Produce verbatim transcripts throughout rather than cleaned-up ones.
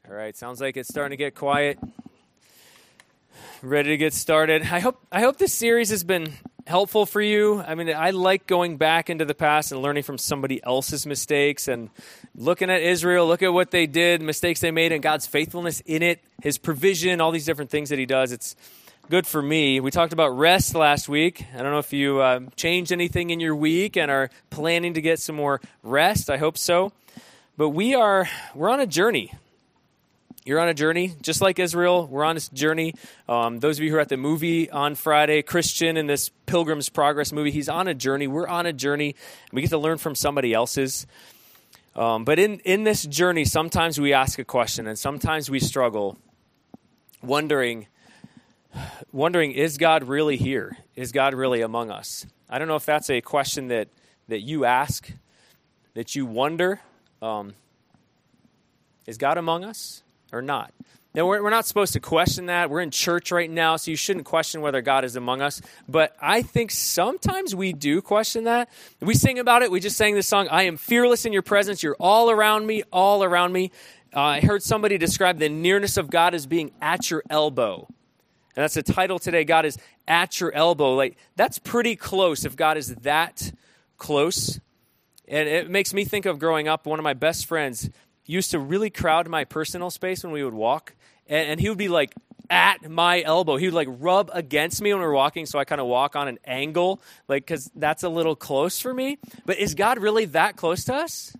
All right, sounds like it's starting to get quiet. Ready to get started. I hope I hope this series has been helpful for you. I mean, I like going back into the past and learning from somebody else's mistakes and looking at Israel, look at what they did, mistakes they made, and God's faithfulness in it, his provision, all these different things that he does. It's good for me. We talked about rest last week. I don't know if you uh, changed anything in your week and are planning to get some more rest. I hope so. But we are, we're on a journey. You're on a journey, just like Israel. We're on this journey. Um, those of you who are at the movie on Friday, Christian in this Pilgrim's Progress movie, he's on a journey. We're on a journey. We get to learn from somebody else's. Um, but in, in this journey, sometimes we ask a question, and sometimes we struggle, wondering, wondering, is God really here? Is God really among us? I don't know if that's a question that, that you ask, that you wonder. Um, is God among us? Or not. Now, we're, we're not supposed to question that. We're in church right now, so you shouldn't question whether God is among us. But I think sometimes we do question that. We sing about it. We just sang this song, I am fearless in your presence. You're all around me, all around me. Uh, I heard somebody describe the nearness of God as being at your elbow. And that's the title today, God is at your elbow. Like, that's pretty close if God is that close. And it makes me think of growing up, one of my best friends used to really crowd my personal space when we would walk, and, and he would be like at my elbow. He would like rub against me when we were walking, so I kind of walk on an angle, like because that's a little close for me. But is God really that close to us?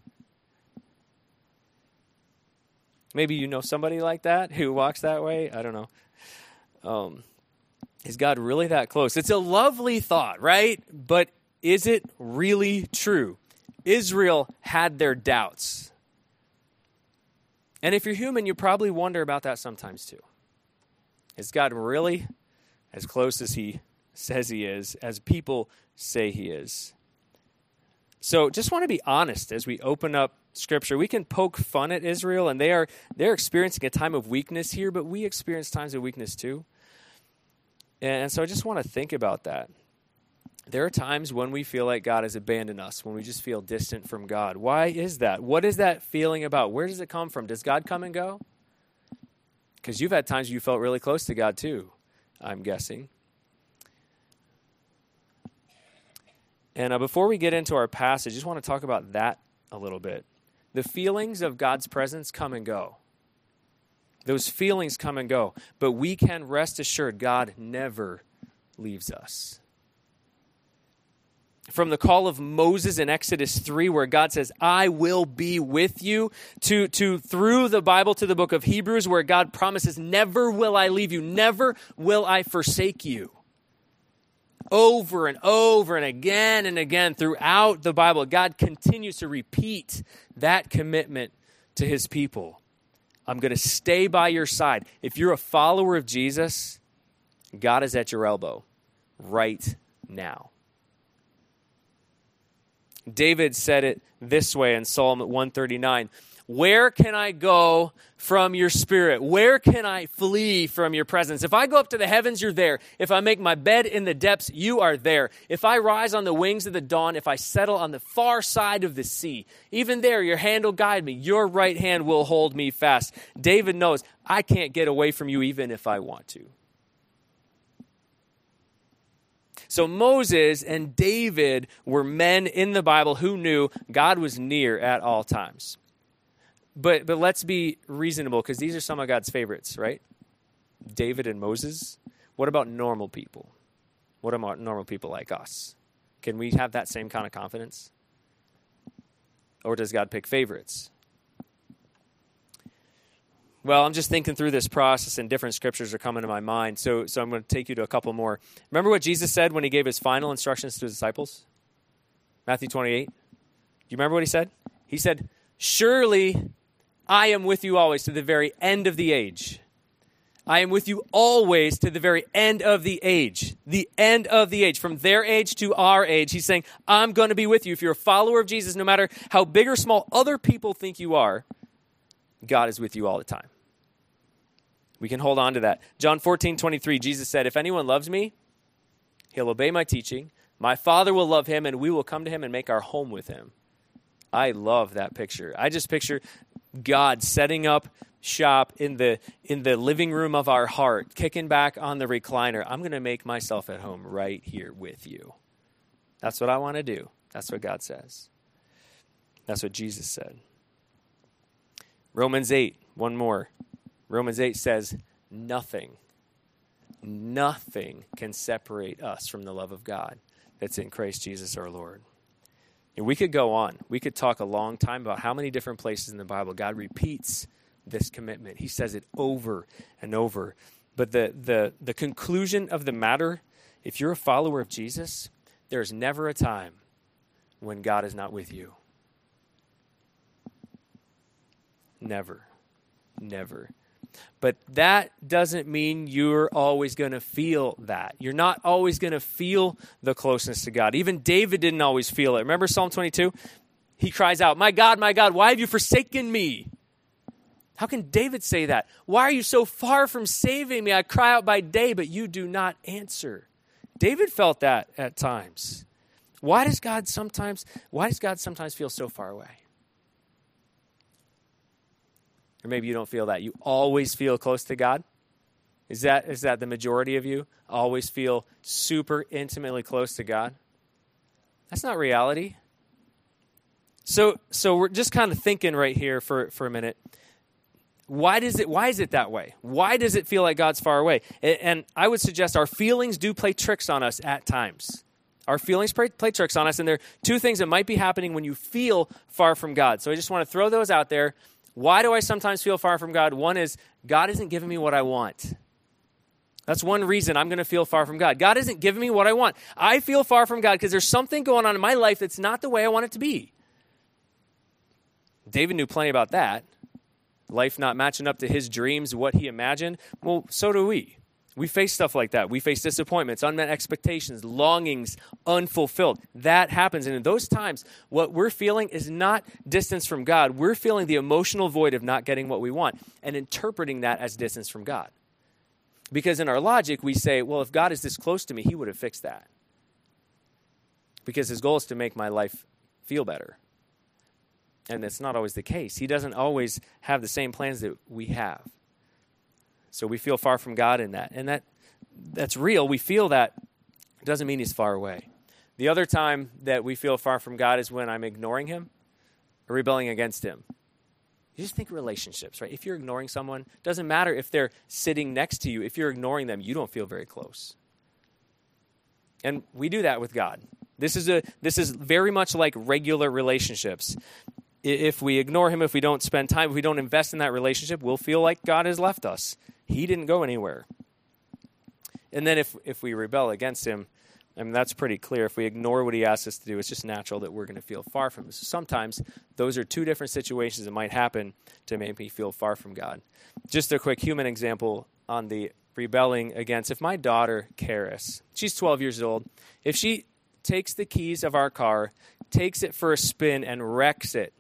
Maybe you know somebody like that who walks that way. I don't know. Um, is God really that close? It's a lovely thought, right? But is it really true? Israel had their doubts. And if you're human, you probably wonder about that sometimes too. Is God really as close as he says he is, as people say he is? So just want to be honest as we open up Scripture. We can poke fun at Israel, and they are they're experiencing a time of weakness here, but we experience times of weakness too. And so I just want to think about that. There are times when we feel like God has abandoned us, when we just feel distant from God. Why is that? What is that feeling about? Where does it come from? Does God come and go? Because you've had times you felt really close to God too, I'm guessing. And uh, before we get into our passage, I just want to talk about that a little bit. The feelings of God's presence come and go. Those feelings come and go. But we can rest assured God never leaves us. From the call of Moses in Exodus three, where God says, I will be with you, to, to through the Bible to the book of Hebrews, where God promises, never will I leave you, never will I forsake you. Over and over and again and again throughout the Bible, God continues to repeat that commitment to his people. I'm going to stay by your side. If you're a follower of Jesus, God is at your elbow right now. David said it this way in Psalm one thirty-nine. Where can I go from your spirit? Where can I flee from your presence? If I go up to the heavens, you're there. If I make my bed in the depths, you are there. If I rise on the wings of the dawn, if I settle on the far side of the sea, even there your hand will guide me. Your right hand will hold me fast. David knows I can't get away from you even if I want to. So Moses and David were men in the Bible who knew God was near at all times. But but let's be reasonable, because these are some of God's favorites, right? David and Moses. What about normal people? What about normal people like us? Can we have that same kind of confidence? Or does God pick favorites? Well, I'm just thinking through this process, and different scriptures are coming to my mind. So, so I'm going to take you to a couple more. Remember what Jesus said when he gave his final instructions to his disciples? Matthew twenty-eight. Do you remember what he said? He said, surely I am with you always to the very end of the age. I am with you always to the very end of the age. The end of the age. From their age to our age. He's saying, I'm going to be with you. If you're a follower of Jesus, no matter how big or small other people think you are, God is with you all the time. We can hold on to that. John fourteen twenty-three, Jesus said, if anyone loves me, he'll obey my teaching. My Father will love him, and we will come to him and make our home with him. I love that picture. I just picture God setting up shop in the in the living room of our heart, kicking back on the recliner. I'm going to make myself at home right here with you. That's what I want to do. That's what God says. That's what Jesus said. Romans eight, one more. Romans eight says, nothing, nothing can separate us from the love of God that's in Christ Jesus our Lord. And we could go on. We could talk a long time about how many different places in the Bible God repeats this commitment. He says it over and over. But the, the, the conclusion of the matter, if you're a follower of Jesus, there's never a time when God is not with you. Never. Never. But that doesn't mean you're always going to feel that. You're not always going to feel the closeness to God. Even David didn't always feel it. Remember Psalm twenty-two? He cries out, my God, my God, why have you forsaken me? How can David say that? Why are you so far from saving me? I cry out by day, but you do not answer. David felt that at times. Why does God sometimes, why does God sometimes feel so far away? Or maybe you don't feel that. You always feel close to God? Is that is that the majority of you? Always feel super intimately close to God? That's not reality. So so we're just kind of thinking right here for, for a minute. Why does it why is it that way? Why does it feel like God's far away? And I would suggest our feelings do play tricks on us at times. Our feelings play, play tricks on us, and there are two things that might be happening when you feel far from God. So I just want to throw those out there. Why do I sometimes feel far from God? One is God isn't giving me what I want. That's one reason I'm going to feel far from God. God isn't giving me what I want. I feel far from God because there's something going on in my life that's not the way I want it to be. David knew plenty about that. Life not matching up to his dreams, what he imagined. Well, so do we. We face stuff like that. We face disappointments, unmet expectations, longings, unfulfilled. That happens. And in those times, what we're feeling is not distance from God. We're feeling the emotional void of not getting what we want and interpreting that as distance from God. Because in our logic, we say, well, if God is this close to me, he would have fixed that. Because his goal is to make my life feel better. And that's not always the case. He doesn't always have the same plans that we have. So we feel far from God in that. And that that's real. We feel that. It doesn't mean he's far away. The other time that we feel far from God is when I'm ignoring him or rebelling against him. You just think relationships, right? If you're ignoring someone, it doesn't matter if they're sitting next to you. If you're ignoring them, you don't feel very close. And we do that with God. This is a this is very much like regular relationships. If we ignore him, if we don't spend time, if we don't invest in that relationship, we'll feel like God has left us. He didn't go anywhere. And then if, if we rebel against him, I mean, that's pretty clear. If we ignore what he asks us to do, it's just natural that we're going to feel far from him. So sometimes those are two different situations that might happen to make me feel far from God. Just a quick human example on the rebelling against. If my daughter, Karis, she's twelve years old, if she takes the keys of our car, takes it for a spin, and wrecks it,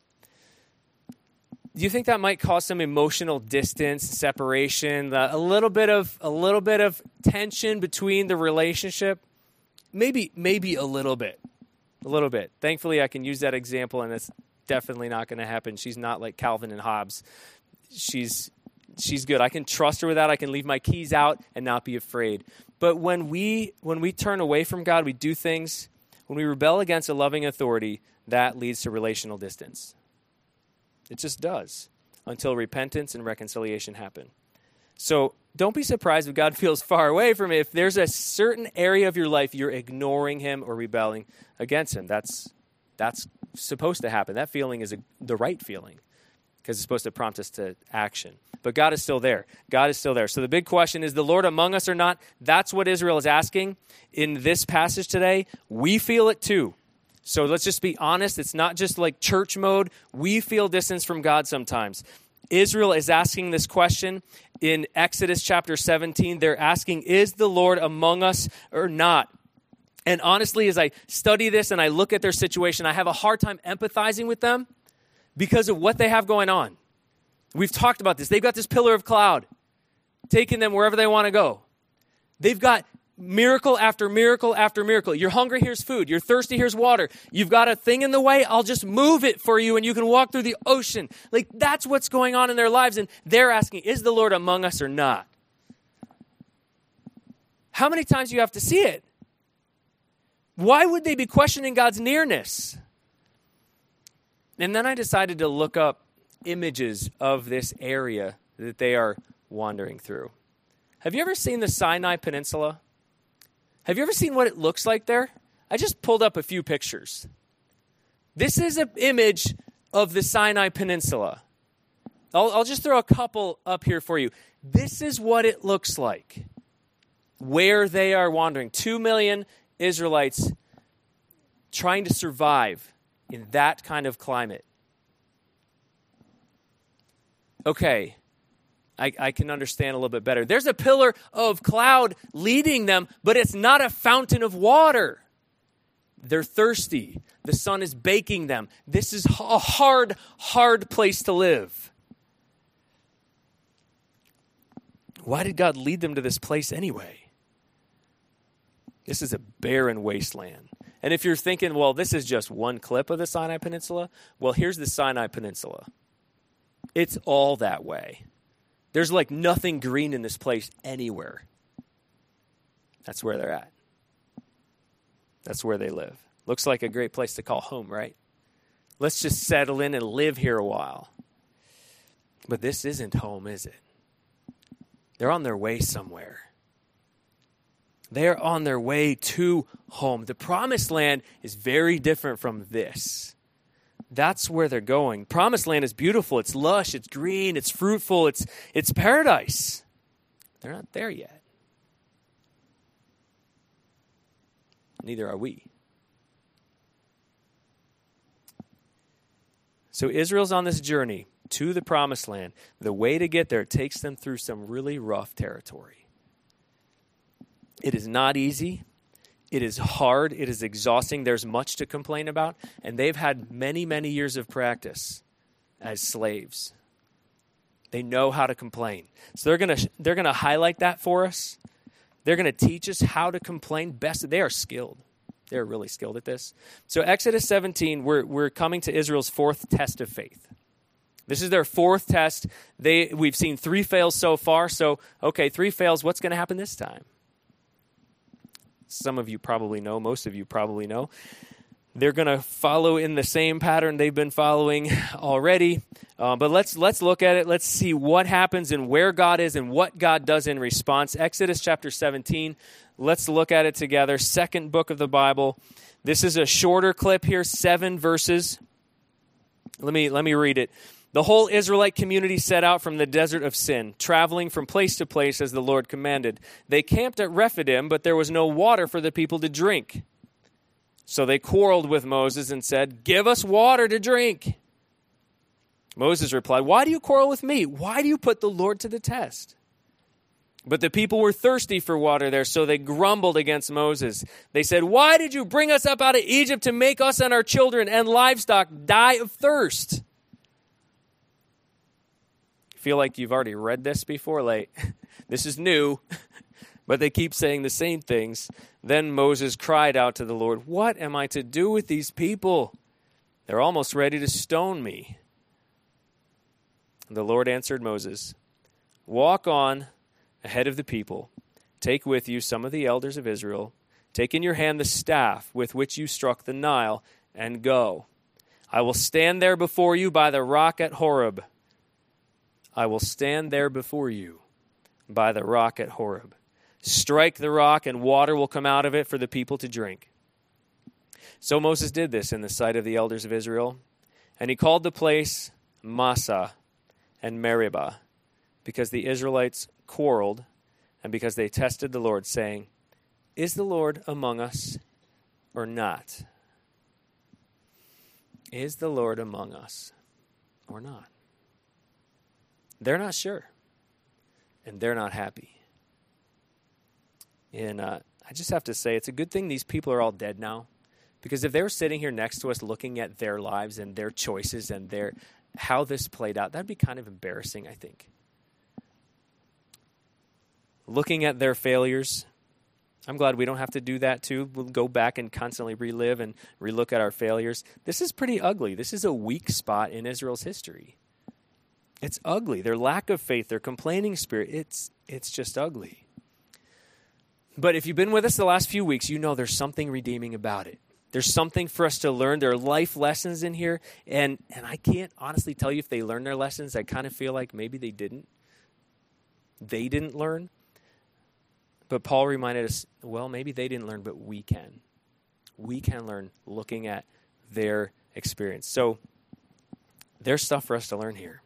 do you think that might cause some emotional distance, separation, a little bit of a little bit of tension between the relationship? Maybe, maybe a little bit, a little bit. Thankfully, I can use that example, and it's definitely not going to happen. She's not like Calvin and Hobbes. She's she's good. I can trust her with that. I can leave my keys out and not be afraid. But when we when we turn away from God, we do things. When we rebel against a loving authority, that leads to relational distance. It just does, until repentance and reconciliation happen. So don't be surprised if God feels far away from it. If there's a certain area of your life you're ignoring him or rebelling against him, that's that's supposed to happen. That feeling is a, the right feeling because it's supposed to prompt us to action. But God is still there. God is still there. So the big question is, the Lord among us or not? That's what Israel is asking in this passage today. We feel it too. So let's just be honest. It's not just like church mode. We feel distance from God sometimes. Israel is asking this question in Exodus chapter seventeen. They're asking, is the Lord among us or not? And honestly, as I study this and I look at their situation, I have a hard time empathizing with them because of what they have going on. We've talked about this. They've got this pillar of cloud taking them wherever they want to go. They've got miracle after miracle after miracle. You're hungry, here's food. You're thirsty, here's water. You've got a thing in the way, I'll just move it for you and you can walk through the ocean. Like, that's what's going on in their lives. And they're asking, is the Lord among us or not? How many times do you have to see it? Why would they be questioning God's nearness? And then I decided to look up images of this area that they are wandering through. Have you ever seen the Sinai Peninsula? Have you ever seen what it looks like there? I just pulled up a few pictures. This is an image of the Sinai Peninsula. I'll, I'll just throw a couple up here for you. This is what it looks like where they are wandering. Two million Israelites trying to survive in that kind of climate. Okay, I, I can understand a little bit better. There's a pillar of cloud leading them, but it's not a fountain of water. They're thirsty. The sun is baking them. This is a hard, hard place to live. Why did God lead them to this place anyway? This is a barren wasteland. And if you're thinking, well, this is just one clip of the Sinai Peninsula, well, here's the Sinai Peninsula. It's all that way. There's like nothing green in this place anywhere. That's where they're at. That's where they live. Looks like a great place to call home, right? Let's just settle in and live here a while. But this isn't home, is it? They're on their way somewhere. They're on their way to home. The promised land is very different from this. That's where they're going. Promised land is beautiful. It's lush. It's green. It's fruitful. It's, it's paradise. They're not there yet. Neither are we. So Israel's on this journey to the promised land. The way to get there takes them through some really rough territory. It is not easy. It is hard. It is exhausting. There's much to complain about. And they've had many, many years of practice as slaves. They know how to complain. So they're going to they're going to highlight that for us. They're going to teach us how to complain best. They are skilled. They're really skilled at this. So Exodus seventeen, we're we're coming to Israel's fourth test of faith. This is their fourth test. They we've seen three fails so far. So, okay, three fails. What's going to happen this time? Some of you probably know. Most of you probably know. They're going to follow in the same pattern they've been following already. Uh, but let's let's look at it. Let's see what happens and where God is and what God does in response. Exodus chapter seventeen. Let's look at it together. Second book of the Bible. This is a shorter clip here, seven verses. Let me let me read it. The whole Israelite community set out from the desert of Sin, traveling from place to place as the Lord commanded. They camped at Rephidim, but there was no water for the people to drink. So they quarreled with Moses and said, "Give us water to drink." Moses replied, "Why do you quarrel with me? Why do you put the Lord to the test?" But the people were thirsty for water there, so they grumbled against Moses. They said, "Why did you bring us up out of Egypt to make us and our children and livestock die of thirst?" Feel like you've already read this before? Like, this is new, but they keep saying the same things. Then Moses cried out to the Lord, "What am I to do with these people? They're almost ready to stone me." The Lord answered Moses, "Walk on ahead of the people. Take with you some of the elders of Israel. Take in your hand the staff with which you struck the Nile, and go. I will stand there before you by the rock at Horeb. I will stand there before you by the rock at Horeb. Strike the rock, and water will come out of it for the people to drink." So Moses did this in the sight of the elders of Israel, and he called the place Massah and Meribah, because the Israelites quarreled and because they tested the Lord, saying, "Is the Lord among us or not? Is the Lord among us or not?" They're not sure, and they're not happy. And uh, I just have to say, it's a good thing these people are all dead now, because if they were sitting here next to us looking at their lives and their choices and their how this played out, that'd be kind of embarrassing, I think. Looking at their failures, I'm glad we don't have to do that too. We'll go back and constantly relive and relook at our failures. This is pretty ugly. This is a weak spot in Israel's history. It's ugly. Their lack of faith, their complaining spirit, it's it's just ugly. But if you've been with us the last few weeks, you know there's something redeeming about it. There's something for us to learn. There are life lessons in here. And, and I can't honestly tell you if they learned their lessons. I kind of feel like maybe they didn't. They didn't learn. But Paul reminded us, well, maybe they didn't learn, but we can. We can learn looking at their experience. So there's stuff for us to learn here.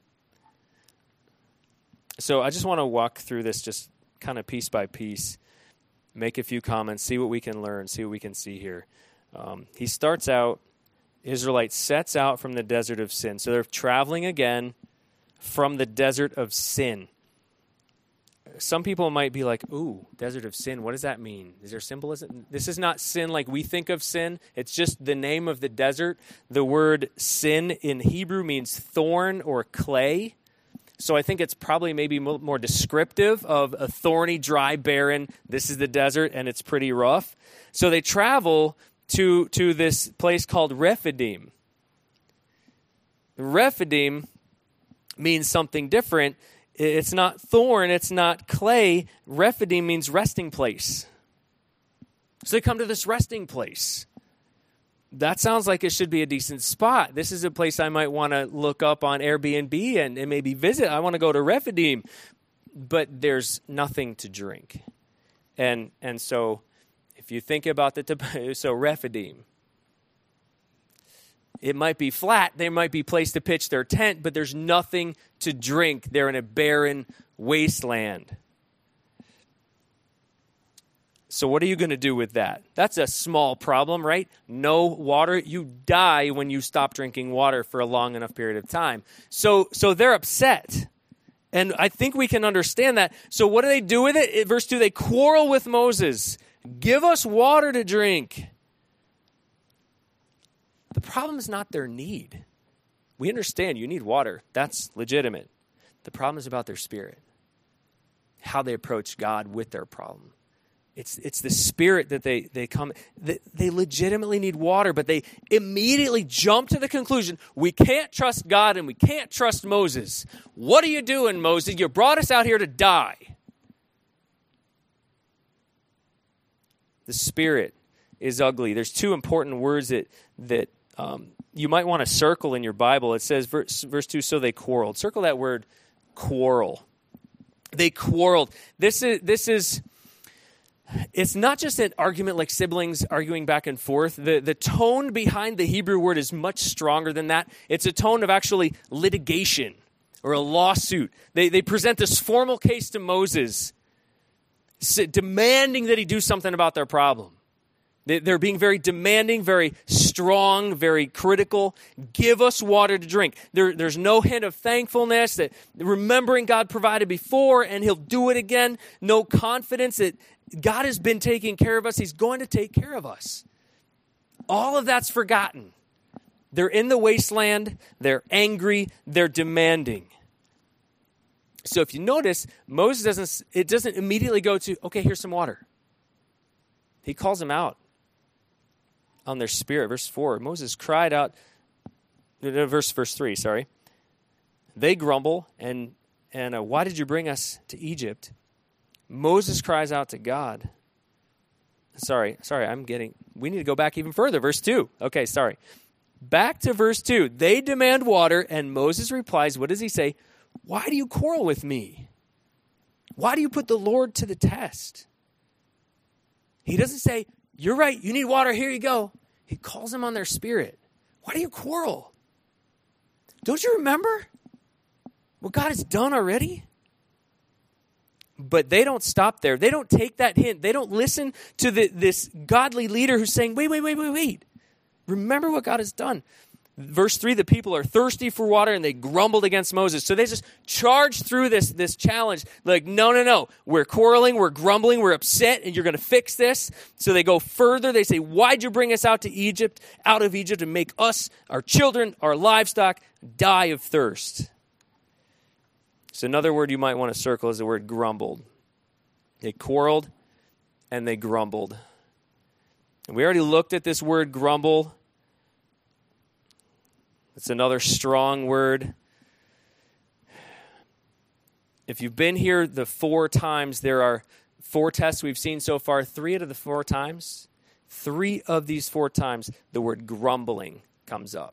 So I just want to walk through this just kind of piece by piece, make a few comments, see what we can learn, see what we can see here. Um, he starts out, Israelites sets out from the desert of sin. So they're traveling again from the desert of sin. Some people might be like, ooh, desert of sin, what does that mean? Is there symbolism? This is not sin like we think of sin. It's just the name of the desert. The word sin in Hebrew means thorn or clay. So I think it's probably maybe more descriptive of a thorny, dry, barren, this is the desert, and it's pretty rough. So they travel to, to this place called Rephidim. Rephidim means something different. It's not thorn, it's not clay. Rephidim means resting place. So they come to this resting place. That sounds like it should be a decent spot. This is a place I might want to look up on Airbnb and, and maybe visit. I want to go to Rephidim. But there's nothing to drink. And and so if you think about the, so Rephidim, it might be flat. There might be a place to pitch their tent, but there's nothing to drink. They're in a barren wasteland. So what are you going to do with that? That's a small problem, right? No water. You die when you stop drinking water for a long enough period of time. So so they're upset. And I think we can understand that. So what do they do with it? Verse two, they quarrel with Moses. Give us water to drink. The problem is not their need. We understand you need water. That's legitimate. The problem is about their spirit, how they approach God with their problem. It's it's the spirit that they, they come, they, they legitimately need water, but they immediately jump to the conclusion, we can't trust God and we can't trust Moses. What are you doing, Moses? You brought us out here to die. The spirit is ugly. There's two important words that, that um, you might want to circle in your Bible. It says, verse, verse two, so they quarreled. Circle that word, quarrel. They quarreled. This is this is... It's not just an argument like siblings arguing back and forth. The, the tone behind the Hebrew word is much stronger than that. It's a tone of actually litigation or a lawsuit. They, they present this formal case to Moses, demanding that he do something about their problem. They, they're being very demanding, very strong, very critical. Give us water to drink. There, there's no hint of thankfulness, that remembering God provided before and he'll do it again. No confidence that God has been taking care of us. He's going to take care of us. All of that's forgotten. They're in the wasteland. They're angry. They're demanding. So if you notice, Moses doesn't, it doesn't immediately go to, okay, here's some water. He calls them out on their spirit. Verse four, Moses cried out, no, verse, verse three, sorry. They grumble, and, and uh, why did you bring us to Egypt? Moses cries out to God. Sorry, sorry, I'm getting, we need to go back even further. Verse two. Okay, sorry. Back to verse two. They demand water, and Moses replies, what does he say? Why do you quarrel with me? Why do you put the Lord to the test? He doesn't say, you're right, you need water, here you go. He calls them on their spirit. Why do you quarrel? Don't you remember what God has done already? But they don't stop there. They don't take that hint. They don't listen to the, this godly leader who's saying, wait, wait, wait, wait, wait. Remember what God has done. Verse three, the people are thirsty for water and they grumbled against Moses. So they just charge through this, this challenge. Like, no, no, no. We're quarreling, we're grumbling, we're upset, and you're going to fix this. So they go further. They say, why'd you bring us out to Egypt, out of Egypt, and make us, our children, our livestock, die of thirst? So another word you might want to circle is the word grumbled. They quarreled, and they grumbled. And we already looked at this word grumble. It's another strong word. If you've been here the four times, there are four tests we've seen so far. Three out of the four times, three of these four times, the word grumbling comes up.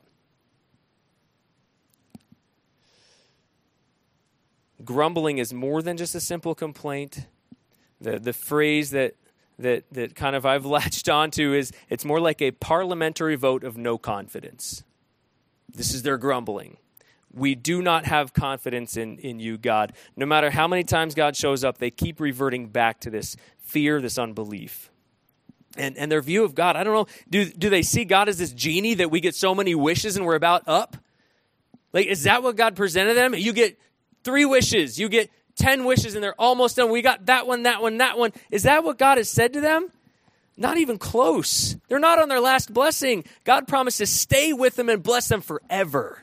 Grumbling is more than just a simple complaint. The the phrase that that that kind of I've latched onto is it's more like a parliamentary vote of no confidence. This is their grumbling. We do not have confidence in, in you, God. No matter how many times God shows up, they keep reverting back to this fear, this unbelief. And and their view of God, I don't know, do, do they see God as this genie that we get so many wishes and we're about up? Like, is that what God presented them? You get three wishes, you get ten wishes, and they're almost done. We got that one, that one, that one. Is that what God has said to them? Not even close. They're not on their last blessing. God promised to stay with them and bless them forever.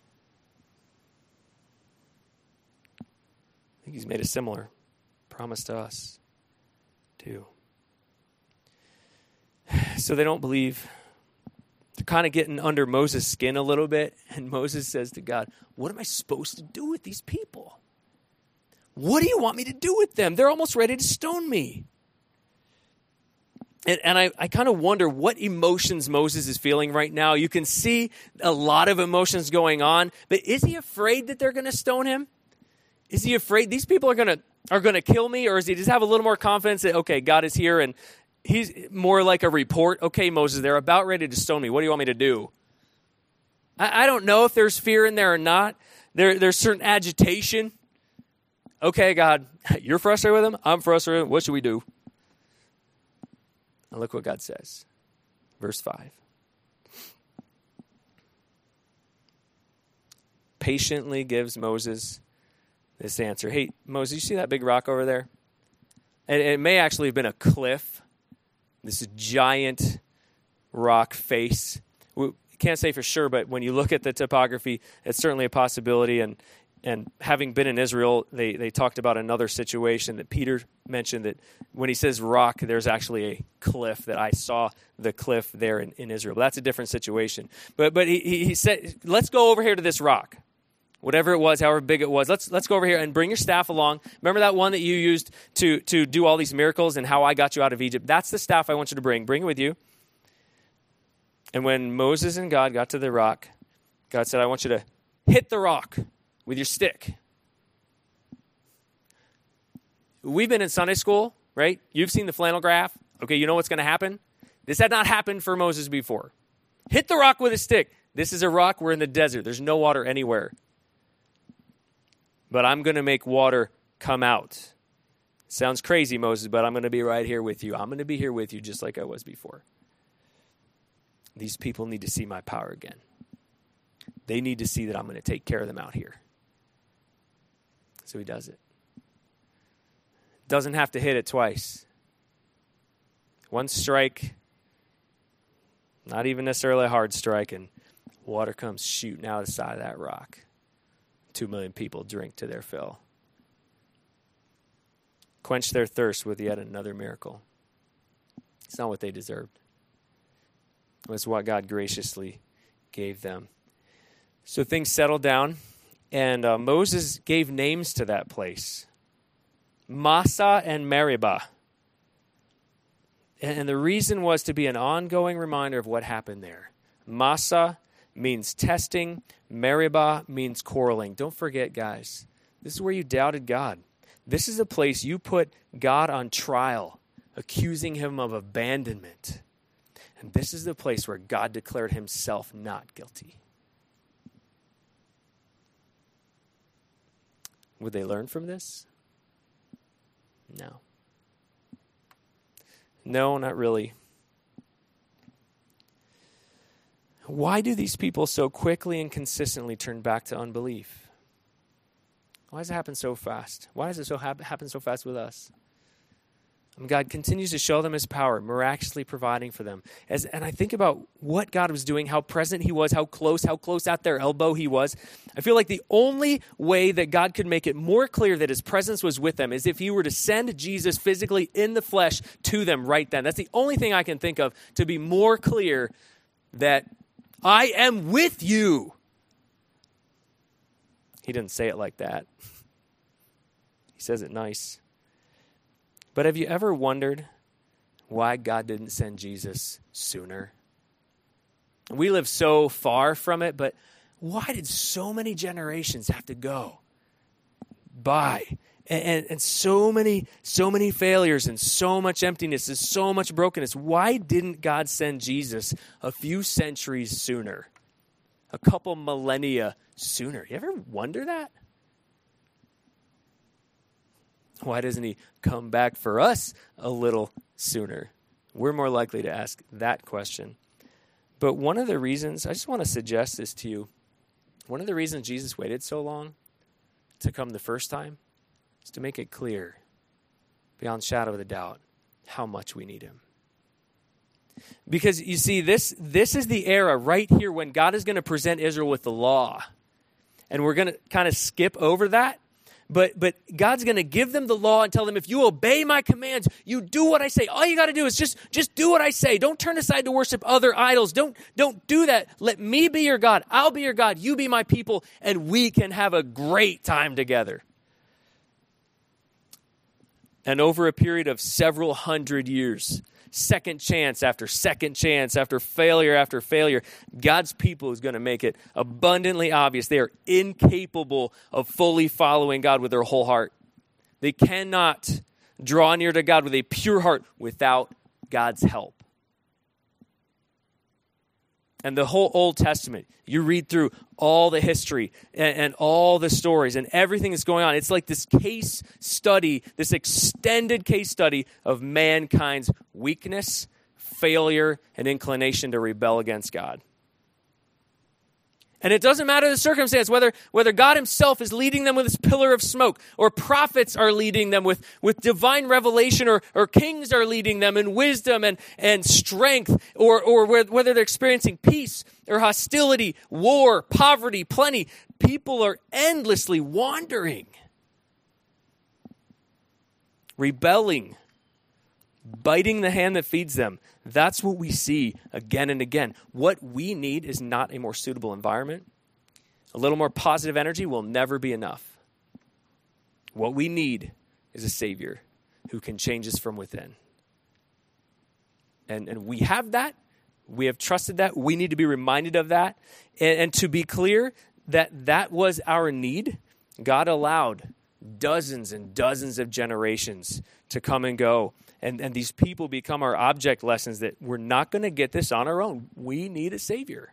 I think he's made a similar promise to us, too. So they don't believe. They're kind of getting under Moses' skin a little bit. And Moses says to God, what am I supposed to do with these people? What do you want me to do with them? They're almost ready to stone me. And, and I, I kind of wonder what emotions Moses is feeling right now. You can see a lot of emotions going on. But is he afraid that they're going to stone him? Is he afraid these people are going to are going to kill me? Or does he just have a little more confidence that, okay, God is here and he's more like a report? Okay, Moses, they're about ready to stone me. What do you want me to do? I, I don't know if there's fear in there or not. There, there's certain agitation. Okay, God, you're frustrated with him. I'm frustrated. What should we do? Now look what God says. Verse five. Patiently gives Moses this answer. Hey, Moses, you see that big rock over there? And it may actually have been a cliff. This giant rock face. We can't say for sure, but when you look at the topography, it's certainly a possibility. And and having been in Israel, they, they talked about another situation that Peter mentioned, that when he says rock, there's actually a cliff, that I saw the cliff there in, in Israel. But that's a different situation. But but he, he said, let's go over here to this rock. Whatever it was, however big it was, let's let's go over here and bring your staff along. Remember that one that you used to, to do all these miracles and how I got you out of Egypt? That's the staff I want you to bring. Bring it with you. And when Moses and God got to the rock, God said, I want you to hit the rock with your stick. We've been in Sunday school, right? You've seen the flannel graph. Okay, you know what's going to happen? This had not happened for Moses before. Hit the rock with a stick. This is a rock. We're in the desert. There's no water anywhere. But I'm going to make water come out. Sounds crazy, Moses, but I'm going to be right here with you. I'm going to be here with you just like I was before. These people need to see my power again. They need to see that I'm going to take care of them out here. So he does it. Doesn't have to hit it twice. One strike, not even necessarily a hard strike, and water comes shooting out the side of that rock. Two million people drink to their fill. Quench their thirst with yet another miracle. It's not what they deserved. It was what God graciously gave them. So things settled down, and uh, Moses gave names to that place. Massah and Meribah. And, and the reason was to be an ongoing reminder of what happened there. Massah means testing. Meribah means quarreling. Don't forget, guys, this is where you doubted God. This is a place you put God on trial, accusing him of abandonment. And this is the place where God declared himself not guilty. Would they learn from this? No. No, not really. Why do these people so quickly and consistently turn back to unbelief? Why does it happen so fast? Why does it so ha- happen so fast with us? And God continues to show them his power, miraculously providing for them. As, and I think about what God was doing, how present he was, how close, how close at their elbow he was. I feel like the only way that God could make it more clear that his presence was with them is if he were to send Jesus physically in the flesh to them right then. That's the only thing I can think of to be more clear that I am with you. He didn't say it like that. He says it nice. But have you ever wondered why God didn't send Jesus sooner? We live so far from it, but why did so many generations have to go by? And, and, and so many, so many failures and so much emptiness and so much brokenness. Why didn't God send Jesus a few centuries sooner? A couple millennia sooner? You ever wonder that? Why doesn't he come back for us a little sooner? We're more likely to ask that question. But one of the reasons, I just want to suggest this to you, one of the reasons Jesus waited so long to come the first time is to make it clear, beyond shadow of a doubt, how much we need him. Because you see, this, this is the era right here when God is going to present Israel with the law. And we're going to kind of skip over that. But but God's going to give them the law and tell them, if you obey my commands, you do what I say. All you got to do is just, just do what I say. Don't turn aside to worship other idols. Don't, don't do that. Let me be your God. I'll be your God. You be my people. And we can have a great time together. And over a period of several hundred years, second chance after second chance after failure after failure, God's people is going to make it abundantly obvious they are incapable of fully following God with their whole heart. They cannot draw near to God with a pure heart without God's help. And the whole Old Testament, you read through all the history and, and all the stories and everything that's going on. It's like this case study, this extended case study of mankind's weakness, failure, and inclination to rebel against God. And it doesn't matter the circumstance, whether, whether God himself is leading them with his pillar of smoke, or prophets are leading them with, with divine revelation, or, or kings are leading them in wisdom and, and strength, or, or whether they're experiencing peace or hostility, war, poverty, plenty. People are endlessly wandering, rebelling, biting the hand that feeds them. That's what we see again and again. What we need is not a more suitable environment. A little more positive energy will never be enough. What we need is a Savior who can change us from within. And, and we have that. We have trusted that. We need to be reminded of that. And, and to be clear that that was our need, God allowed dozens and dozens of generations to come and go. And, and these people become our object lessons that we're not going to get this on our own. We need a Savior.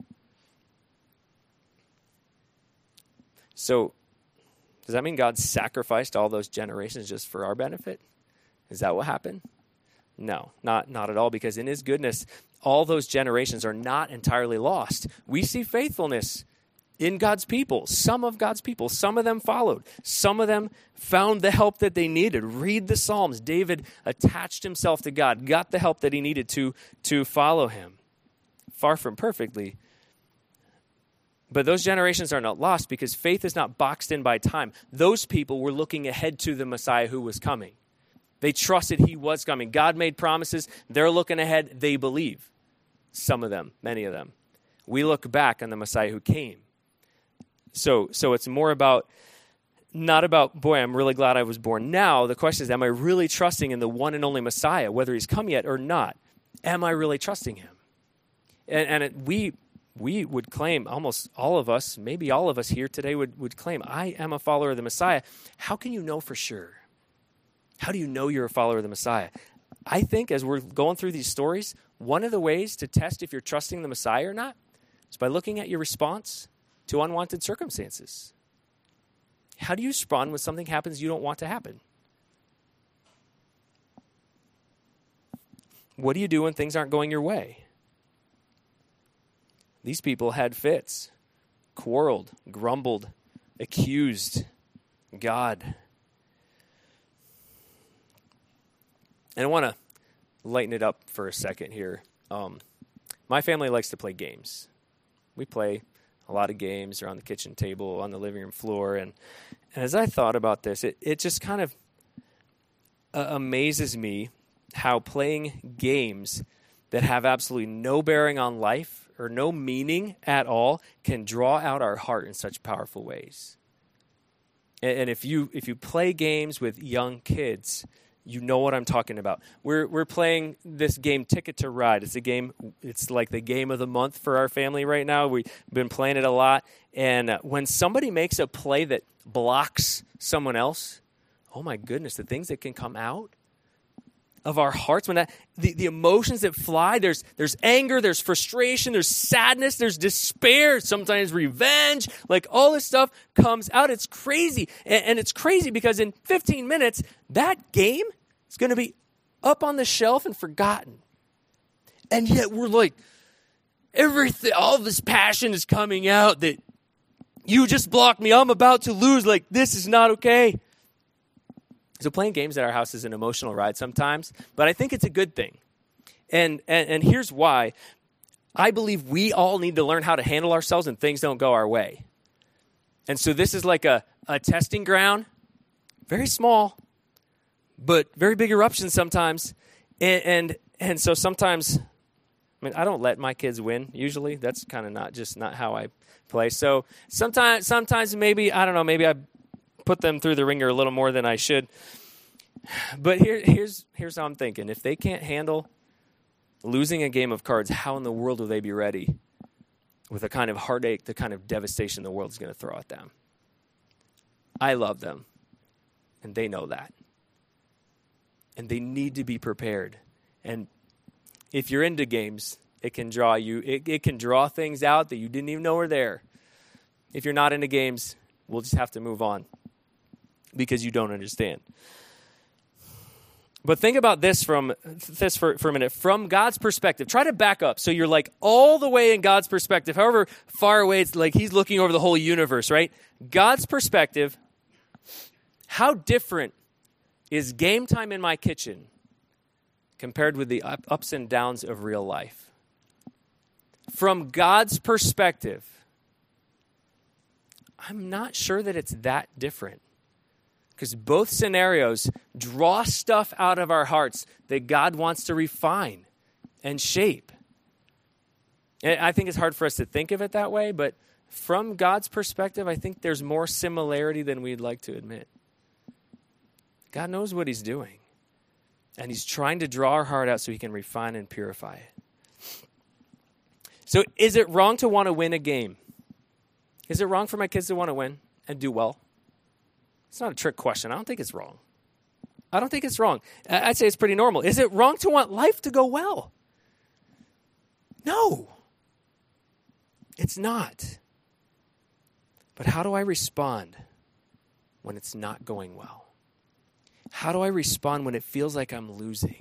So, does that mean God sacrificed all those generations just for our benefit? Is that what happened? No, not, not at all, because in his goodness, all those generations are not entirely lost. We see faithfulness in God's people, some of God's people. Some of them followed. Some of them found the help that they needed. Read the Psalms. David attached himself to God, got the help that he needed to, to follow him. Far from perfectly. But those generations are not lost because faith is not boxed in by time. Those people were looking ahead to the Messiah who was coming. They trusted he was coming. God made promises. They're looking ahead. They believe. Some of them, many of them. We look back on the Messiah who came. So so it's more about, not about, boy, I'm really glad I was born now. The question is, am I really trusting in the one and only Messiah, whether he's come yet or not? Am I really trusting him? And, and it, we we would claim, almost all of us, maybe all of us here today would, would claim, I am a follower of the Messiah. How can you know for sure? How do you know you're a follower of the Messiah? I think as we're going through these stories, one of the ways to test if you're trusting the Messiah or not is by looking at your response to unwanted circumstances. How do you respond when something happens you don't want to happen? What do you do when things aren't going your way? These people had fits, quarreled, grumbled, accused God. And I want to lighten it up for a second here. Um, my family likes to play games. We play a lot of games around the kitchen table, on the living room floor. And, and as I thought about this, it, it just kind of uh, amazes me how playing games that have absolutely no bearing on life or no meaning at all can draw out our heart in such powerful ways. And, and if you if you play games with young kids, you know what I'm talking about. We're we're playing this game, Ticket to Ride. It's a game. It's like the game of the month for our family right now. We've been playing it a lot. And uh, when somebody makes a play that blocks someone else, oh my goodness, the things that can come out of our hearts, when that the, the emotions that fly, there's there's anger, there's frustration, there's sadness, there's despair, sometimes revenge, like all this stuff comes out. It's crazy. And, and it's crazy because in fifteen minutes, that game is going to be up on the shelf and forgotten. And yet we're like, everything, all this passion is coming out that you just blocked me, I'm about to lose, like this is not okay. So playing games at our house is an emotional ride sometimes, but I think it's a good thing. And, and and here's why. I believe we all need to learn how to handle ourselves when things don't go our way. And so this is like a, a testing ground, very small, but very big eruptions sometimes. And, and and so sometimes, I mean, I don't let my kids win usually. That's kind of not just not how I play. So sometimes sometimes maybe, I don't know, maybe I put them through the ringer a little more than I should. But here, here's here's how I'm thinking. If they can't handle losing a game of cards, how in the world will they be ready with the kind of heartache, the kind of devastation the world is going to throw at them? I love them, and they know that. And they need to be prepared. And if you're into games, it can draw you, it, it can draw things out that you didn't even know were there. If you're not into games, we'll just have to move on, because you don't understand. But think about this from this for, for a minute. From God's perspective, try to back up. So you're like all the way in God's perspective, however far away it's like he's looking over the whole universe, right? God's perspective, how different is game time in my kitchen compared with the ups and downs of real life? From God's perspective, I'm not sure that it's that different, because both scenarios draw stuff out of our hearts that God wants to refine and shape. And I think it's hard for us to think of it that way, but from God's perspective, I think there's more similarity than we'd like to admit. God knows what he's doing, and he's trying to draw our heart out so he can refine and purify it. So is it wrong to want to win a game? Is it wrong for my kids to want to win and do well? It's not a trick question. I don't think it's wrong. I don't think it's wrong. I'd say it's pretty normal. Is it wrong to want life to go well? No. It's not. But how do I respond when it's not going well? How do I respond when it feels like I'm losing?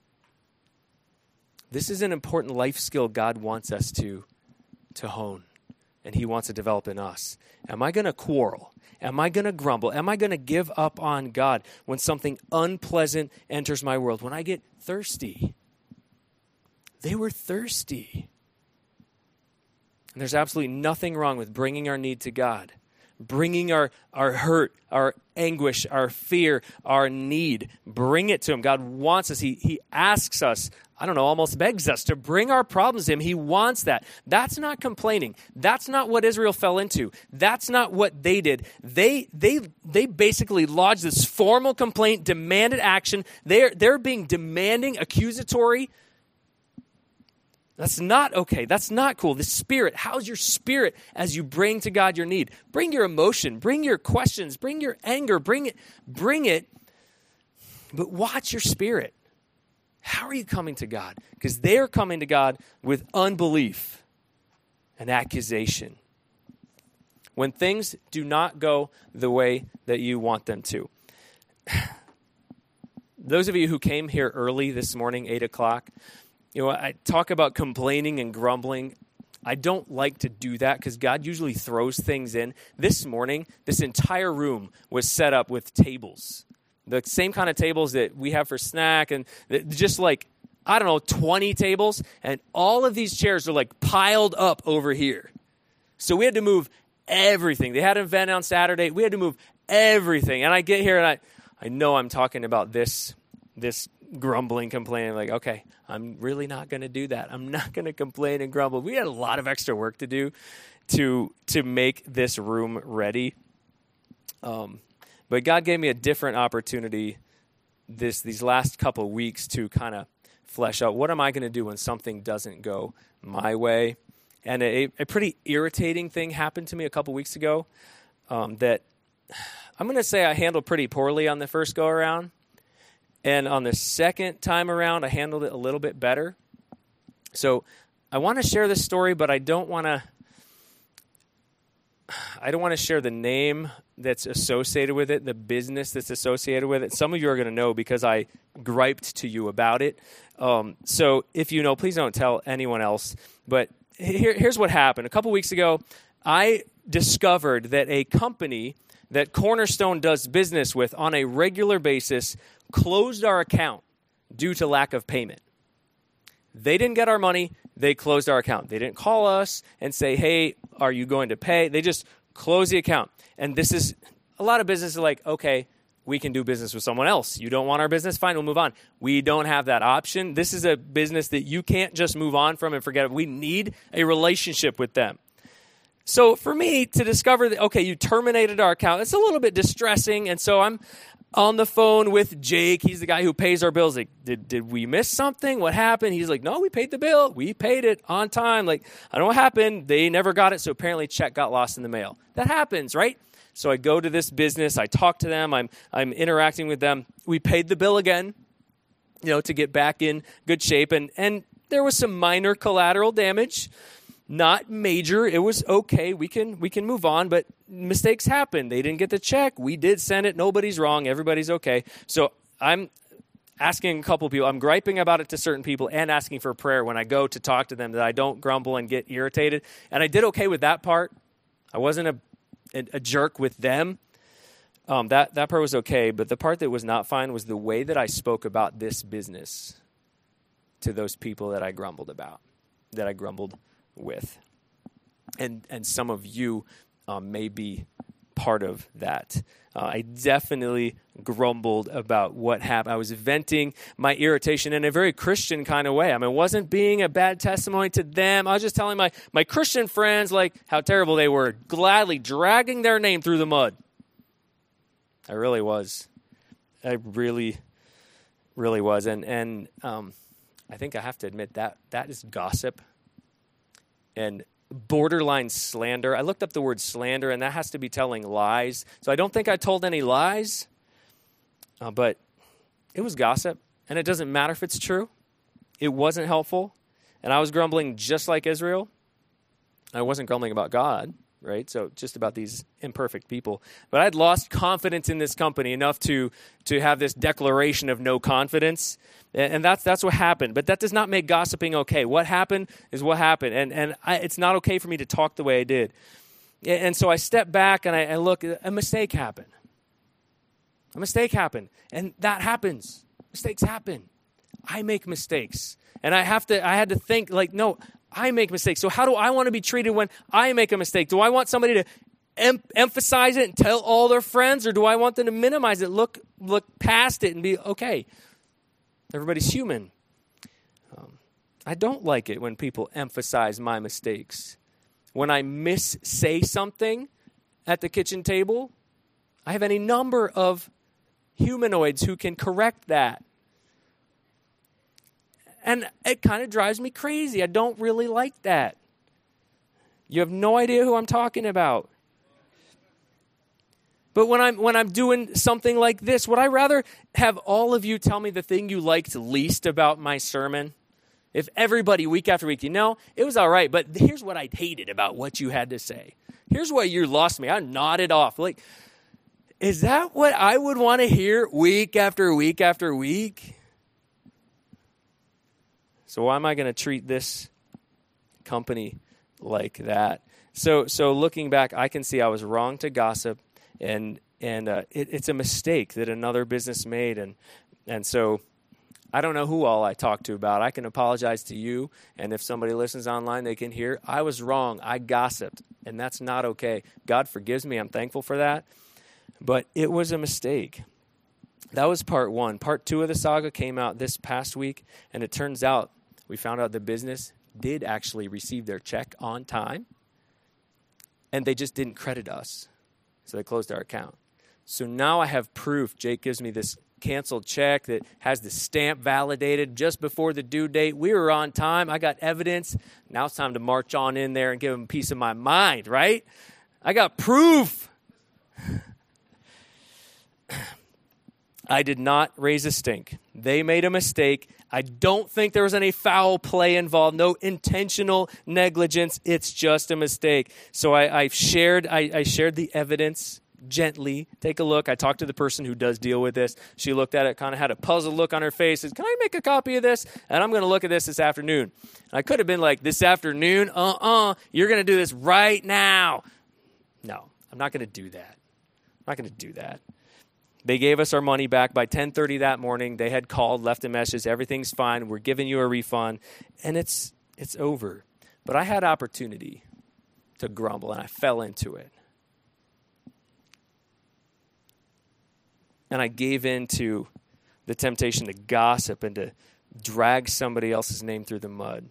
This is an important life skill God wants us to, to hone, and he wants to develop in us. Am I going to quarrel? Am I going to grumble? Am I going to give up on God when something unpleasant enters my world? When I get thirsty? They were thirsty. And there's absolutely nothing wrong with bringing our need to God, bringing our, our hurt, our anguish, our fear, our need. Bring it to him. God wants us. He, he asks us, I don't know, almost begs us to bring our problems to him. He wants that. That's not complaining. That's not what Israel fell into. That's not what they did. They they they basically lodged this formal complaint, demanded action. They're, they're being demanding, accusatory. That's not okay. That's not cool. The spirit, how's your spirit as you bring to God your need? Bring your emotion, bring your questions, bring your anger, bring it, bring it, but watch your spirit. How are you coming to God? Because they're coming to God with unbelief and accusation. When things do not go the way that you want them to. Those of you who came here early this morning, eight o'clock, you know, I talk about complaining and grumbling. I don't like to do that because God usually throws things in. This morning, this entire room was set up with tables. The same kind of tables that we have for snack, and just like, I don't know, twenty tables, and all of these chairs are like piled up over here. So we had to move everything. They had an event on Saturday. We had to move everything. And I get here, and I, I know I'm talking about this, this grumbling, complaining, like, okay, I'm really not going to do that. I'm not going to complain and grumble. We had a lot of extra work to do to to make this room ready. Um, but God gave me a different opportunity this these last couple of weeks to kind of flesh out, what am I going to do when something doesn't go my way? And a, a pretty irritating thing happened to me a couple weeks ago um, that I'm going to say I handled pretty poorly on the first go around. And on the second time around, I handled it a little bit better. So I want to share this story, but I don't want to I don't want to share the name that's associated with it, the business that's associated with it. Some of you are going to know because I griped to you about it. Um, so if you know, please don't tell anyone else. But here, here's what happened. A couple weeks ago, I discovered that a company that Cornerstone does business with on a regular basis closed our account due to lack of payment. They didn't get our money. They closed our account. They didn't call us and say, hey, are you going to pay? They just closed the account. And this is, a lot of businesses are like, okay, we can do business with someone else. You don't want our business? Fine, we'll move on. We don't have that option. This is a business that you can't just move on from and forget it. We need a relationship with them. So for me to discover that, okay, you terminated our account, it's a little bit distressing. And so I'm on the phone with Jake. He's the guy who pays our bills. Like, did did we miss something? What happened? He's like, no, we paid the bill. We paid it on time. Like, I don't know what happened. They never got it. So apparently check got lost in the mail. That happens, right? So I go to this business. I talk to them. I'm I'm interacting with them. We paid the bill again, you know, to get back in good shape. And and there was some minor collateral damage. Not major. It was okay. We can we can move on, but mistakes happen. They didn't get the check. We did send it. Nobody's wrong. Everybody's okay. So I'm asking a couple people. I'm griping about it to certain people and asking for prayer when I go to talk to them that I don't grumble and get irritated. And I did okay with that part. I wasn't a a, a jerk with them. Um, that that part was okay. But the part that was not fine was the way that I spoke about this business to those people that I grumbled about, that I grumbled with. And and some of you um, may be part of that. Uh, I definitely grumbled about what happened. I was venting my irritation in a very Christian kind of way. I mean, it wasn't being a bad testimony to them. I was just telling my, my Christian friends like how terrible they were, gladly dragging their name through the mud. I really was. I really, really was. And and um, I think I have to admit that that is gossip and borderline slander. I looked up the word slander, and that has to be telling lies. So I don't think I told any lies, uh, but it was gossip, and it doesn't matter if it's true. It wasn't helpful, and I was grumbling just like Israel. I wasn't grumbling about God, right? So just about these imperfect people. But I'd lost confidence in this company enough to to have this declaration of no confidence. And that's that's what happened. But that does not make gossiping okay. What happened is what happened. And and I, it's not okay for me to talk the way I did. And so I step back and I, I look, a mistake happened. A mistake happened. And that happens. Mistakes happen. I make mistakes. And I have to I had to think like, no, I make mistakes. So how do I want to be treated when I make a mistake? Do I want somebody to em- emphasize it and tell all their friends, or do I want them to minimize it, look look past it and be okay? Everybody's human. Um, I don't like it when people emphasize my mistakes. When I miss-say something at the kitchen table, I have any number of humanoids who can correct that. And it kind of drives me crazy. I don't really like that. You have no idea who I'm talking about. But when I'm when I'm doing something like this, would I rather have all of you tell me the thing you liked least about my sermon? If everybody week after week, you know, it was all right, but here's what I hated about what you had to say. Here's why you lost me. I nodded off. Like, is that what I would want to hear week after week after week? So why am I going to treat this company like that? So so looking back, I can see I was wrong to gossip. And And uh, it, it's a mistake that another business made. And, and so I don't know who all I talked to about. I can apologize to you. And if somebody listens online, they can hear, I was wrong. I gossiped. And that's not okay. God forgives me. I'm thankful for that. But it was a mistake. That was part one. Part two of the saga came out this past week. And it turns out, we found out the business did actually receive their check on time. And they just didn't credit us. So they closed our account. So now I have proof. Jake gives me this canceled check that has the stamp validated just before the due date. We were on time. I got evidence. Now it's time to march on in there and give them a piece of my mind, right? I got proof. I did not raise a stink. They made a mistake. I don't think there was any foul play involved, no intentional negligence. It's just a mistake. So I, I shared I, I shared the evidence gently. Take a look. I talked to the person who does deal with this. She looked at it, kind of had a puzzled look on her face. Says, can I make a copy of this? And I'm going to look at this this afternoon. And I could have been like, this afternoon? Uh-uh. You're going to do this right now. No, I'm not going to do that. I'm not going to do that. They gave us our money back by ten thirty that morning. They had called, left a message. Everything's fine. We're giving you a refund. And it's it's over. But I had opportunity to grumble, and I fell into it. And I gave in to the temptation to gossip and to drag somebody else's name through the mud.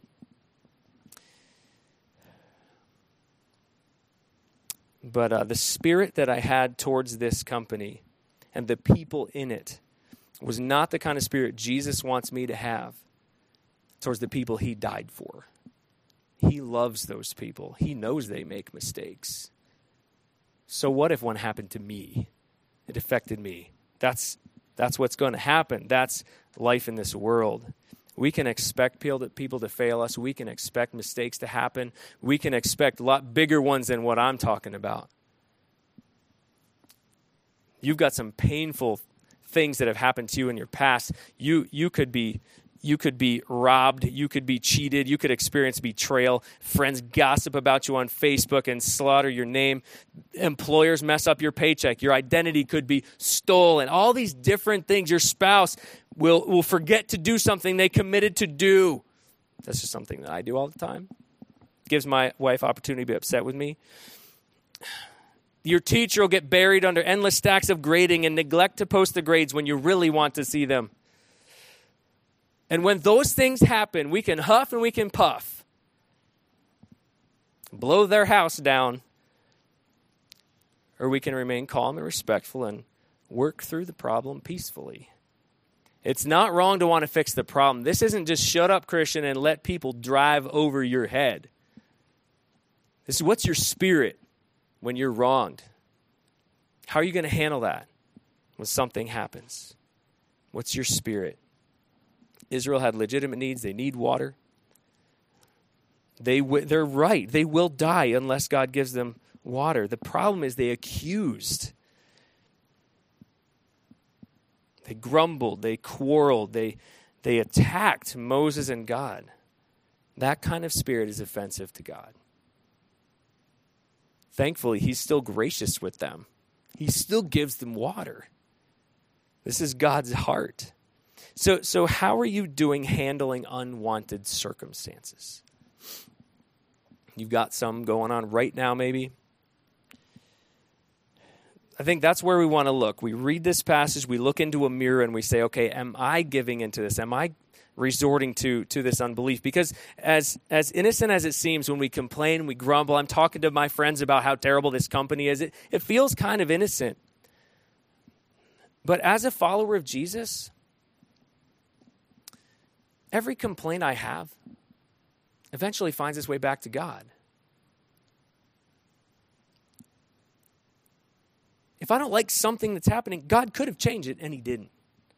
But uh, the spirit that I had towards this company and the people in it was not the kind of spirit Jesus wants me to have towards the people he died for. He loves those people. He knows they make mistakes. So what if one happened to me? It affected me. That's that's what's going to happen. That's life in this world. We can expect people to, people to fail us. We can expect mistakes to happen. We can expect a lot bigger ones than what I'm talking about. You've got some painful things that have happened to you in your past. You you could be you could be robbed. You could be cheated. You could experience betrayal. Friends gossip about you on Facebook and slaughter your name. Employers mess up your paycheck. Your identity could be stolen. All these different things. Your spouse will, will forget to do something they committed to do. That's just something that I do all the time. Gives my wife opportunity to be upset with me. Your teacher will get buried under endless stacks of grading and neglect to post the grades when you really want to see them. And when those things happen, we can huff and we can puff. Blow their house down. Or we can remain calm and respectful and work through the problem peacefully. It's not wrong to want to fix the problem. This isn't just shut up, Christian, and let people drive over your head. This is what's your spirit when you're wronged. How are you going to handle that when something happens? What's your spirit? Israel had legitimate needs. They need water. They w- they're right. They will die unless God gives them water. The problem is they accused. They grumbled. They quarreled. They, they attacked Moses and God. That kind of spirit is offensive to God. Thankfully, he's still gracious with them. He still gives them water. This is God's heart. So, so how are you doing handling unwanted circumstances? You've got some going on right now, maybe. I think that's where we want to look. We read this passage, we look into a mirror, and we say, okay, am I giving into this? Am I resorting to, to this unbelief? Because as, as innocent as it seems when we complain, we grumble, I'm talking to my friends about how terrible this company is, it, it feels kind of innocent. But as a follower of Jesus, every complaint I have eventually finds its way back to God. If I don't like something that's happening, God could have changed it, and he didn't.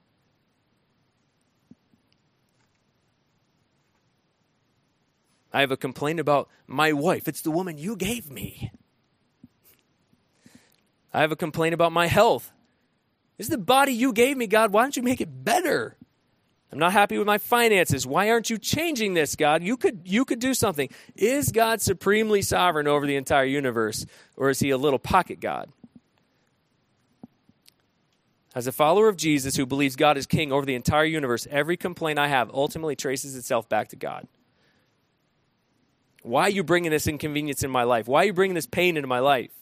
I have a complaint about my wife. It's the woman you gave me. I have a complaint about my health. This is the body you gave me, God. Why don't you make it better? I'm not happy with my finances. Why aren't you changing this, God? You could you could do something. Is God supremely sovereign over the entire universe, or is he a little pocket God? As a follower of Jesus who believes God is king over the entire universe, every complaint I have ultimately traces itself back to God. Why are you bringing this inconvenience in my life? Why are you bringing this pain into my life?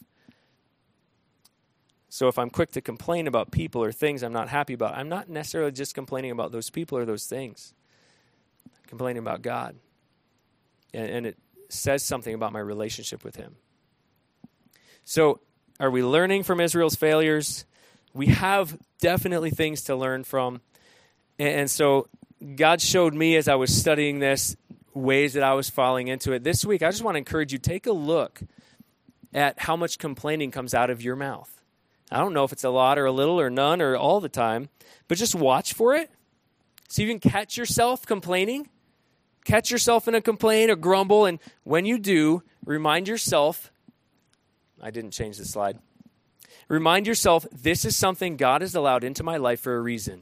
So if I'm quick to complain about people or things I'm not happy about, I'm not necessarily just complaining about those people or those things. I'm complaining about God. And, and it says something about my relationship with him. So are we learning from Israel's failures? We have definitely things to learn from. And, and so God showed me as I was studying this ways that I was falling into it. This week, I just want to encourage you, take a look at how much complaining comes out of your mouth. I don't know if it's a lot or a little or none or all the time, but just watch for it. So you can catch yourself complaining. Catch yourself in a complaint or grumble. And when you do, remind yourself, I didn't change the slide. Remind yourself, this is something God has allowed into my life for a reason.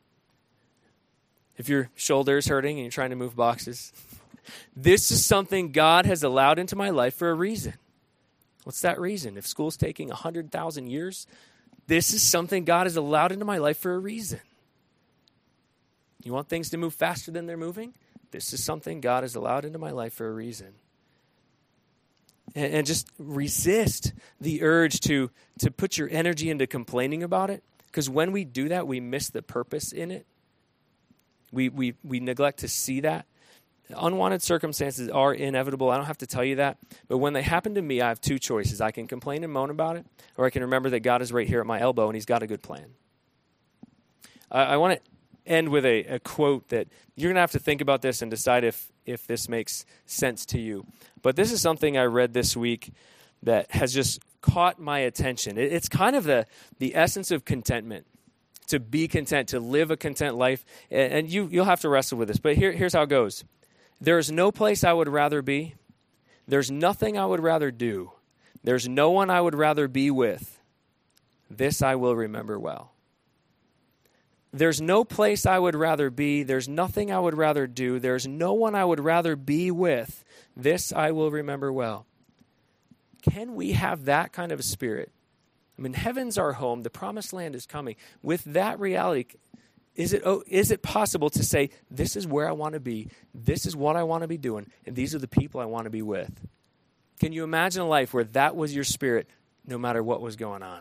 If your shoulder is hurting and you're trying to move boxes, this is something God has allowed into my life for a reason. What's that reason? If school's taking one hundred thousand years, this is something God has allowed into my life for a reason. You want things to move faster than they're moving? This is something God has allowed into my life for a reason. And, and just resist the urge to, to put your energy into complaining about it. Because when we do that, we miss the purpose in it. We, we, we neglect to see that. Unwanted circumstances are inevitable. I don't have to tell you that. But when they happen to me, I have two choices. I can complain and moan about it, or I can remember that God is right here at my elbow and he's got a good plan. I, I want to end with a, a quote that you're going to have to think about this and decide if, if this makes sense to you. But this is something I read this week that has just caught my attention. It, it's kind of the, the essence of contentment. To be content, to live a content life. And, and you, you'll have to wrestle with this. But here, here's how it goes. There's no place I would rather be. There's nothing I would rather do. There's no one I would rather be with. This I will remember well. There's no place I would rather be. There's nothing I would rather do. There's no one I would rather be with. This I will remember well. Can we have that kind of a spirit? I mean, heaven's our home. The promised land is coming. With that reality, Is it, oh, is it possible to say, this is where I want to be, this is what I want to be doing, and these are the people I want to be with? Can you imagine a life where that was your spirit no matter what was going on?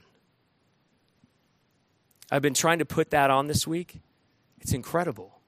I've been trying to put that on this week. It's incredible.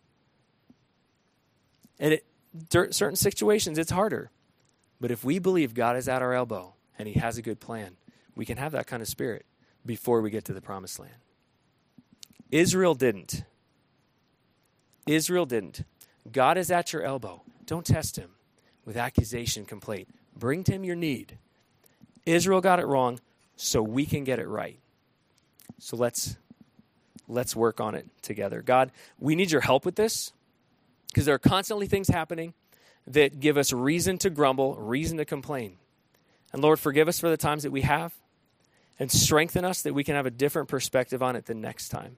And it, certain situations, it's harder. But if we believe God is at our elbow and he has a good plan, we can have that kind of spirit before we get to the promised land. Israel didn't. Israel didn't. God is at your elbow. Don't test him with accusation, complaint. Bring to him your need. Israel got it wrong, so we can get it right. So let's let's work on it together. God, we need your help with this because there are constantly things happening that give us reason to grumble, reason to complain. And Lord, forgive us for the times that we have and strengthen us that we can have a different perspective on it the next time.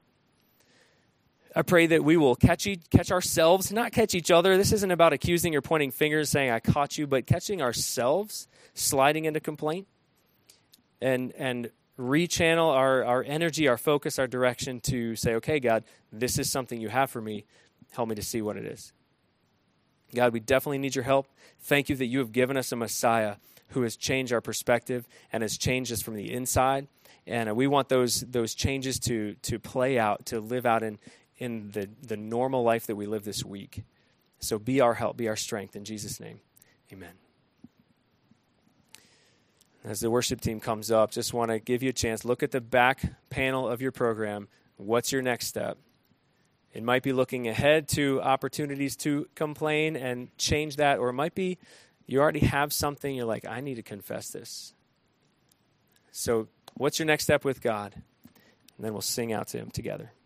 I pray that we will catch e- catch ourselves, not catch each other. This isn't about accusing or pointing fingers saying, I caught you, but catching ourselves, sliding into complaint, and and rechannel our, our energy, our focus, our direction to say, okay, God, this is something you have for me. Help me to see what it is. God, we definitely need your help. Thank you that you have given us a Messiah who has changed our perspective and has changed us from the inside. And uh, we want those those changes to to play out, to live out in in the, the normal life that we live this week. So be our help, be our strength. In Jesus' name, amen. As the worship team comes up, just want to give you a chance. Look at the back panel of your program. What's your next step? It might be looking ahead to opportunities to complain and change that, or it might be you already have something, you're like, I need to confess this. So what's your next step with God? And then we'll sing out to him together.